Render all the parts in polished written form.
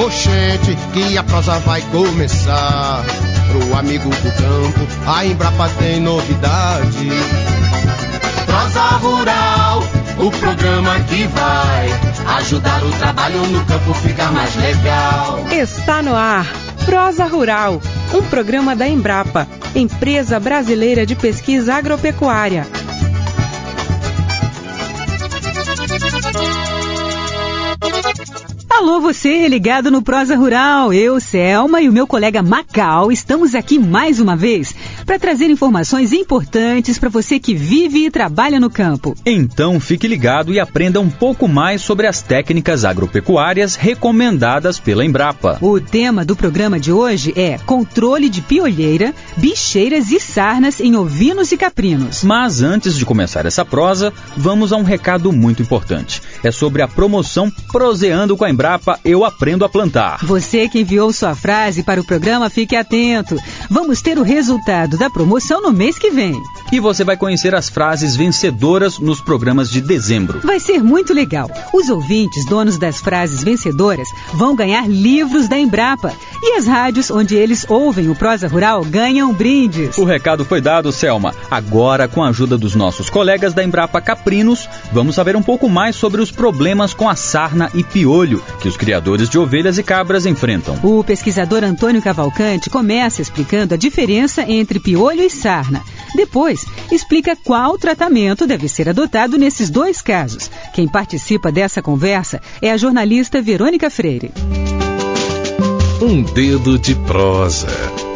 Oxente, que a prosa vai começar. Pro amigo do campo, a Embrapa tem novidade. Prosa Rural, o programa que vai ajudar o trabalho no campo ficar mais legal. Está no ar, Prosa Rural, um programa da Embrapa, Empresa Brasileira de Pesquisa Agropecuária. Alô, você ligado no Prosa Rural. Eu, Selma, e o meu colega Macau estamos aqui mais uma vez para trazer informações importantes para você que vive e trabalha no campo. Então fique ligado e aprenda um pouco mais sobre as técnicas agropecuárias recomendadas pela Embrapa. O tema do programa de hoje é controle de piolheira, bicheiras e sarnas em ovinos e caprinos. Mas antes de começar essa prosa, vamos a um recado muito importante. É sobre a promoção Proseando com a Embrapa, eu aprendo a plantar. Você que enviou sua frase para o programa, fique atento. Vamos ter o resultado da promoção no mês que vem. E você vai conhecer as frases vencedoras nos programas de dezembro. Vai ser muito legal. Os ouvintes, donos das frases vencedoras, vão ganhar livros da Embrapa. E as rádios onde eles ouvem o Prosa Rural ganham brindes. O recado foi dado, Selma. Agora, com a ajuda dos nossos colegas da Embrapa Caprinos, vamos saber um pouco mais sobre os problemas com a sarna e piolho que os criadores de ovelhas e cabras enfrentam. O pesquisador Antônio Cavalcante começa explicando a diferença entre piolho e sarna. Depois, explica qual tratamento deve ser adotado nesses dois casos. Quem participa dessa conversa é a jornalista Verônica Freire. Um dedo de prosa.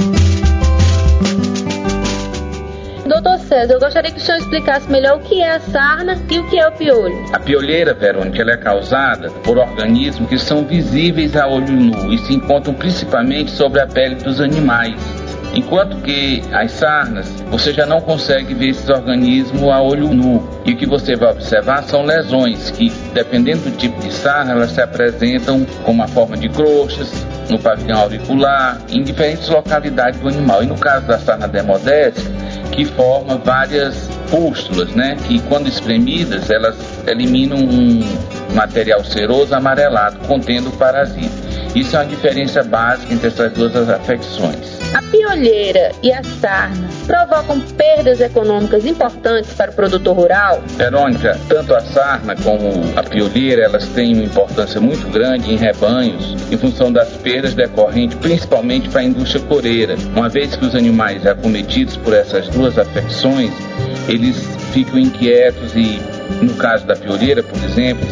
Doutor César, eu gostaria que o senhor explicasse melhor o que é a sarna e o que é o piolho. A piolheira, Verônica, ela é causada por organismos que são visíveis a olho nu e se encontram principalmente sobre a pele dos animais. Enquanto que as sarnas, você já não consegue ver esses organismos a olho nu. E o que você vai observar são lesões que, dependendo do tipo de sarna, elas se apresentam com uma forma de crochas, no pavilhão auricular, em diferentes localidades do animal. E no caso da sarna demodésica, que forma várias pústulas, né? Que quando espremidas, elas eliminam um material ceroso amarelado, contendo parasita. Isso é uma diferença básica entre essas duas afecções. A piolheira e a sarna provocam perdas econômicas importantes para o produtor rural? Verônica, tanto a sarna como a piolheira, elas têm uma importância muito grande em rebanhos, em função das perdas decorrentes, principalmente para a indústria coureira. Uma vez que os animais acometidos por essas duas afecções, eles ficam inquietos e, no caso da piolheira, por exemplo,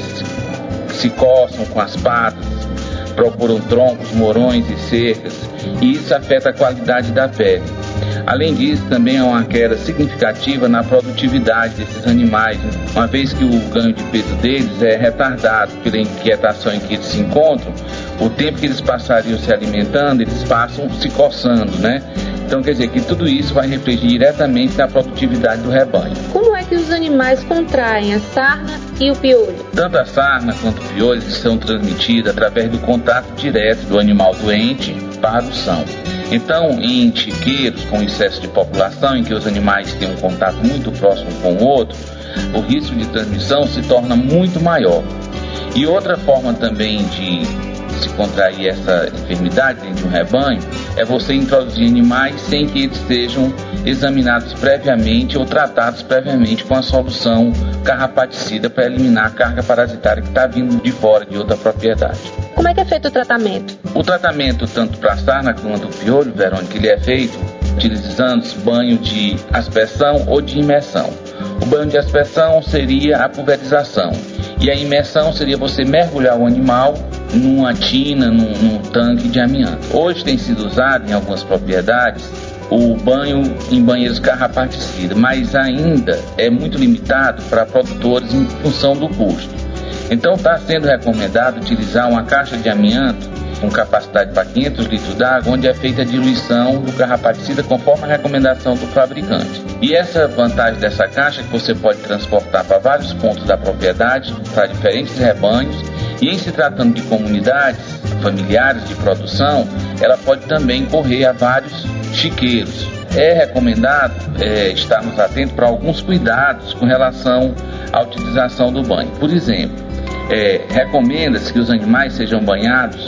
se coçam com as patas, procuram troncos, morões e cercas, e isso afeta a qualidade da pele. Além disso, também há uma queda significativa na produtividade desses animais, uma vez que o ganho de peso deles é retardado pela inquietação em que eles se encontram. O tempo que eles passariam se alimentando, eles passam se coçando, né? Então, quer dizer que tudo isso vai refletir diretamente na produtividade do rebanho. Como é que os animais contraem a sarna e o piolho? Tanto a sarna quanto o piolho são transmitidos através do contato direto do animal doente para a adução. Então, em chiqueiros com excesso de população, em que os animais têm um contato muito próximo com o outro, o risco de transmissão se torna muito maior. E outra forma também de se contrair essa enfermidade dentro de um rebanho é você introduzir animais sem que eles sejam examinados previamente ou tratados previamente com a solução carrapaticida para eliminar a carga parasitária que está vindo de fora de outra propriedade. Como é que é feito o tratamento? O tratamento, tanto para a sarna quanto o piolho, Verônica, ele é feito utilizando banho de aspersão ou de imersão. O banho de aspersão seria a pulverização e a imersão seria você mergulhar o animal numa tina, num tanque de amianto. Hoje tem sido usado em algumas propriedades o banho em banheiros carrapaticidas, mas ainda é muito limitado para produtores em função do custo. Então está sendo recomendado utilizar uma caixa de amianto com capacidade para 500 litros d'água, onde é feita a diluição do carrapaticida conforme a recomendação do fabricante. E essa vantagem dessa caixa é que você pode transportar para vários pontos da propriedade, para diferentes rebanhos, e em se tratando de comunidades familiares de produção, ela pode também correr a vários chiqueiros. É recomendado estarmos atentos para alguns cuidados com relação à utilização do banho. Por exemplo, recomenda-se que os animais sejam banhados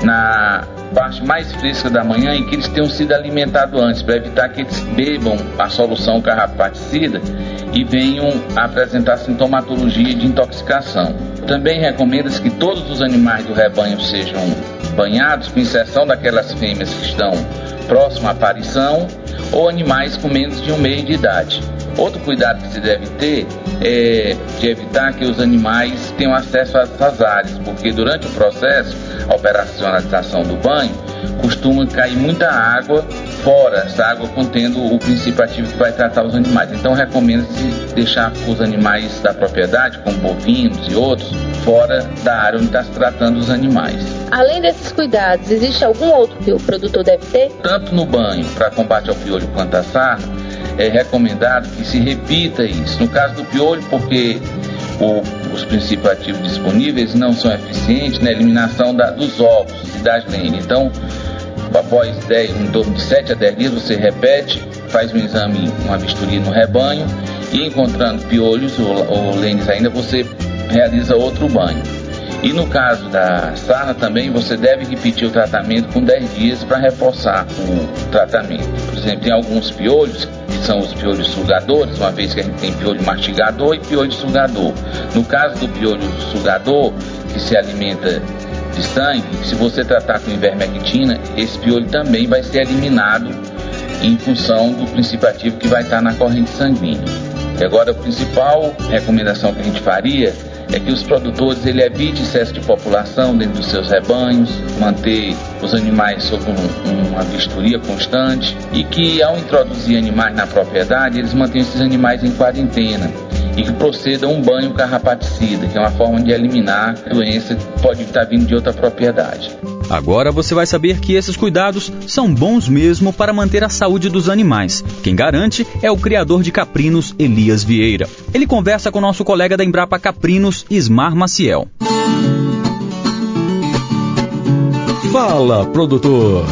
na parte mais fresca da manhã em que eles tenham sido alimentados antes, para evitar que eles bebam a solução carrapaticida e venham a apresentar sintomatologia de intoxicação. Também recomenda-se que todos os animais do rebanho sejam banhados, com exceção daquelas fêmeas que estão próximas à aparição ou animais com menos de 1 mês de idade. Outro cuidado que se deve ter é de evitar que os animais tenham acesso às áreas, porque durante o processo, a operacionalização do banho, costuma cair muita água fora, essa água contendo o princípio ativo que vai tratar os animais. Então recomenda-se deixar os animais da propriedade, como bovinos e outros, fora da área onde está se tratando os animais. Além desses cuidados, existe algum outro que o produtor deve ter? Tanto no banho para combate ao piolho quanto à sarna, é recomendado que se repita isso. No caso do piolho, porque os princípios ativos disponíveis não são eficientes na eliminação dos ovos e das lênias. Então, após em torno de 7 a 10 dias, você repete, faz um exame, uma vistoria no rebanho e encontrando piolhos ou lênias ainda, você realiza outro banho. E no caso da sarna também, você deve repetir o tratamento com 10 dias para reforçar o tratamento. Por exemplo, tem alguns piolhos, que são os piolhos sugadores, uma vez que a gente tem piolho mastigador e piolho sugador. No caso do piolho sugador, que se alimenta de sangue, se você tratar com ivermectina, esse piolho também vai ser eliminado em função do princípio ativo que vai estar na corrente sanguínea. E agora, a principal recomendação que a gente faria é que os produtores evitem excesso de população dentro dos seus rebanhos, manter os animais sob uma vistoria constante e que, ao introduzir animais na propriedade, eles mantenham esses animais em quarentena e que procedam um banho carrapaticida, que é uma forma de eliminar a doença que pode estar vindo de outra propriedade. Agora você vai saber que esses cuidados são bons mesmo para manter a saúde dos animais. Quem garante é o criador de caprinos, Elias Vieira. Ele conversa com nosso colega da Embrapa Caprinos, Ismar Maciel. Fala, produtor!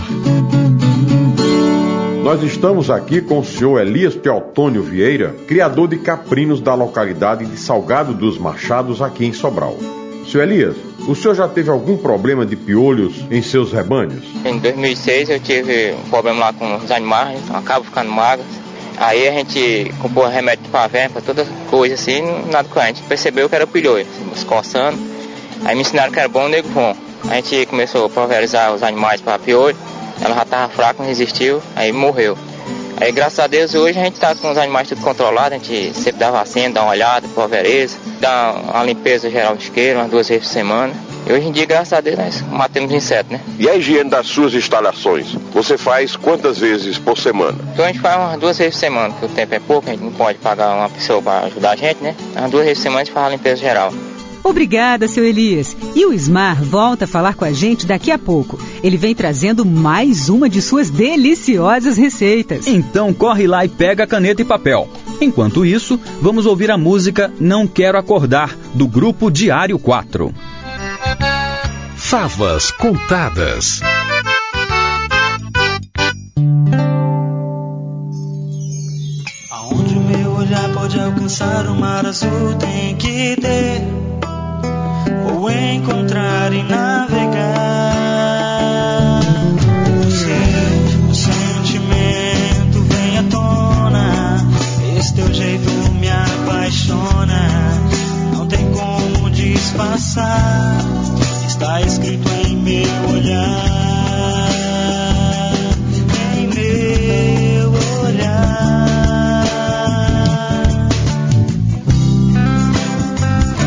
Nós estamos aqui com o senhor Elias Teotônio Vieira, criador de caprinos da localidade de Salgado dos Machados, aqui em Sobral. Senhor Elias, o senhor já teve algum problema de piolhos em seus rebanhos? Em 2006 eu tive um problema lá com os animais, acabo ficando magro. Aí a gente comprou remédio para verme, para toda coisa assim, nada com a gente percebeu que era piolho, se coçando. Aí me ensinaram que era bom o Negvon. A gente começou a pulverizar os animais para piolho, ela já estava fraca, não resistiu, aí morreu. Aí graças a Deus hoje a gente está com os animais tudo controlado, a gente sempre dá vacina, dá uma olhada, pulveriza, dá uma limpeza geral de isqueiro, umas 2 vezes por semana. E hoje em dia, graças a Deus, nós matamos insetos, né? E a higiene das suas instalações? Você faz quantas vezes por semana? Então a gente faz umas 2 vezes por semana, porque o tempo é pouco, a gente não pode pagar uma pessoa para ajudar a gente, né? Umas 2 vezes por semana a gente faz a limpeza geral. Obrigada, seu Elias. E o Ismar volta a falar com a gente daqui a pouco. Ele vem trazendo mais uma de suas deliciosas receitas. Então corre lá e pega caneta e papel. Enquanto isso, vamos ouvir a música Não Quero Acordar, do grupo Diário 4. Favas contadas. Aonde o meu olhar pode alcançar o mar azul, tem que ter ou encontrar e navegar. O sentimento vem à tona, esse teu jeito me apaixona, não tem como disfarçar, está escrito em meu olhar. Em meu olhar.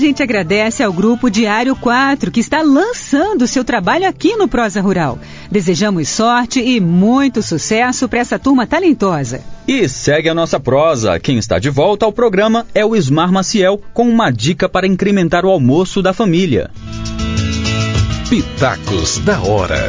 gente agradece ao Grupo Diário 4, que está lançando seu trabalho aqui no Prosa Rural. Desejamos sorte e muito sucesso para essa turma talentosa. E segue a nossa prosa. Quem está de volta ao programa é o Ismar Maciel, com uma dica para incrementar o almoço da família. Pitacos da Hora.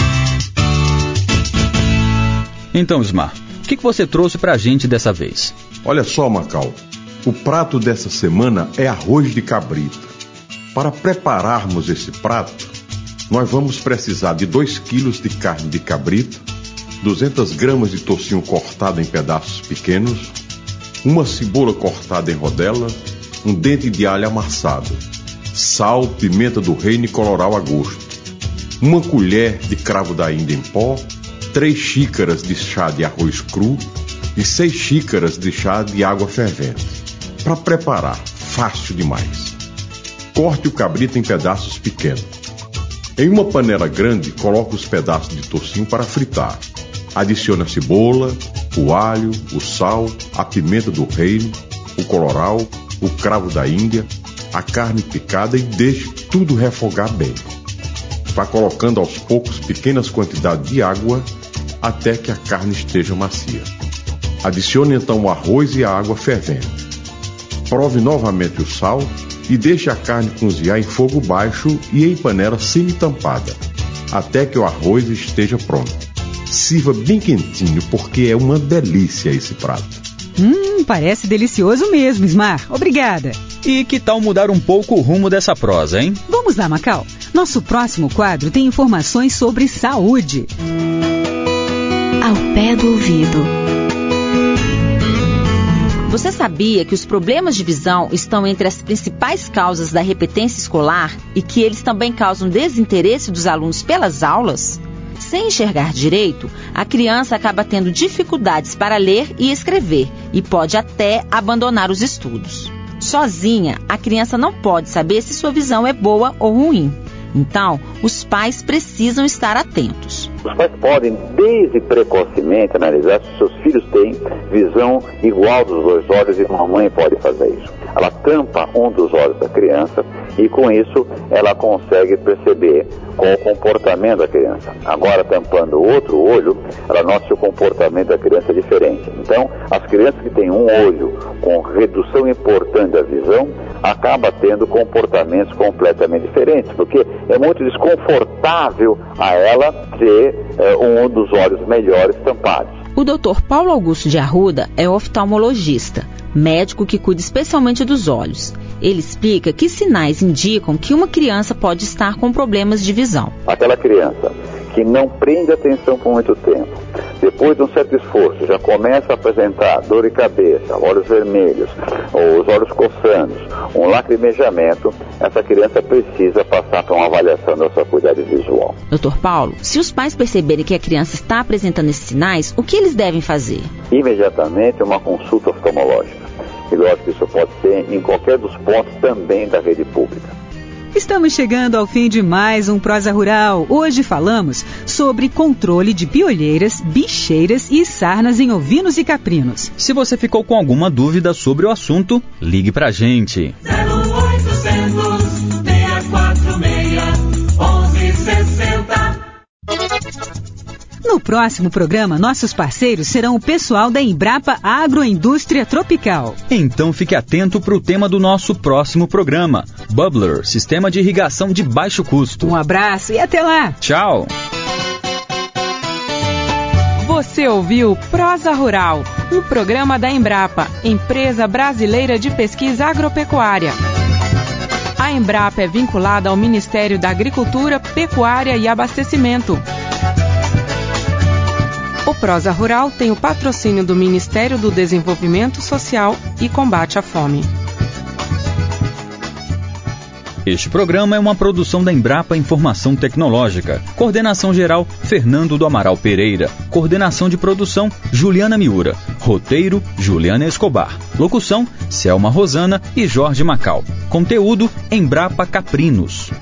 Então, Ismar, o que você trouxe para a gente dessa vez? Olha só, Macau. O prato dessa semana é arroz de cabrito. Para prepararmos esse prato, nós vamos precisar de 2 quilos de carne de cabrito, 200 gramas de toucinho cortado em pedaços pequenos, uma cebola cortada em rodelas, um dente de alho amassado, sal, pimenta do reino e colorau a gosto, uma colher de cravo da Índia em pó, 3 xícaras de chá de arroz cru e 6 xícaras de chá de água fervente. Para preparar, fácil demais. Corte o cabrito em pedaços pequenos. Em uma panela grande, coloque os pedaços de toucinho para fritar. Adicione a cebola, o alho, o sal, a pimenta do reino, o colorau, o cravo da Índia, a carne picada e deixe tudo refogar bem. Vá colocando aos poucos pequenas quantidades de água até que a carne esteja macia. Adicione então o arroz e a água fervendo. Prove novamente o sal e deixe a carne cozinhar em fogo baixo e em panela semi-tampada, até que o arroz esteja pronto. Sirva bem quentinho, porque é uma delícia esse prato. Parece delicioso mesmo, Ismar. Obrigada. E que tal mudar um pouco o rumo dessa prosa, hein? Vamos lá, Macau. Nosso próximo quadro tem informações sobre saúde. Ao pé do ouvido. Você sabia que os problemas de visão estão entre as principais causas da repetência escolar e que eles também causam desinteresse dos alunos pelas aulas? Sem enxergar direito, a criança acaba tendo dificuldades para ler e escrever e pode até abandonar os estudos. Sozinha, a criança não pode saber se sua visão é boa ou ruim. Então, os pais precisam estar atentos. Os pais podem, desde precocemente, analisar se seus filhos têm visão igual dos 2 olhos, e uma mãe pode fazer isso. Ela tampa um dos olhos da criança e, com isso, ela consegue perceber qual o comportamento da criança. Agora, tampando o outro olho, ela nota se o comportamento da criança é diferente. Então, as crianças que têm um olho com redução importante da visão, acaba tendo comportamentos completamente diferentes, porque é muito desconfortável a ela ter um dos olhos melhores tampados. O Dr. Paulo Augusto de Arruda é oftalmologista, médico que cuida especialmente dos olhos. Ele explica que sinais indicam que uma criança pode estar com problemas de visão. Aquela criança que não prende atenção por muito tempo, depois de um certo esforço, já começa a apresentar dor de cabeça, olhos vermelhos, ou os olhos coçando, um lacrimejamento, essa criança precisa passar por uma avaliação da sua acuidade visual. Dr. Paulo, se os pais perceberem que a criança está apresentando esses sinais, o que eles devem fazer? Imediatamente uma consulta oftalmológica. E lógico que isso pode ser em qualquer dos pontos também da rede pública. Estamos chegando ao fim de mais um Prosa Rural. Hoje falamos sobre controle de piolheiras, bicheiras e sarnas em ovinos e caprinos. Se você ficou com alguma dúvida sobre o assunto, ligue pra gente. 0800 646 1160. No próximo programa, nossos parceiros serão o pessoal da Embrapa Agroindústria Tropical. Então fique atento para o tema do nosso próximo programa. Bubbler, sistema de irrigação de baixo custo. Um abraço e até lá. Tchau. Você ouviu Prosa Rural, um programa da Embrapa, Empresa Brasileira de Pesquisa Agropecuária. A Embrapa é vinculada ao Ministério da Agricultura, Pecuária e Abastecimento. O Prosa Rural tem o patrocínio do Ministério do Desenvolvimento Social e Combate à Fome. Este programa é uma produção da Embrapa Informação Tecnológica. Coordenação geral, Fernando do Amaral Pereira. Coordenação de produção, Juliana Miura. Roteiro, Juliana Escobar. Locução, Selma Rosana e Jorge Macau. Conteúdo, Embrapa Caprinos.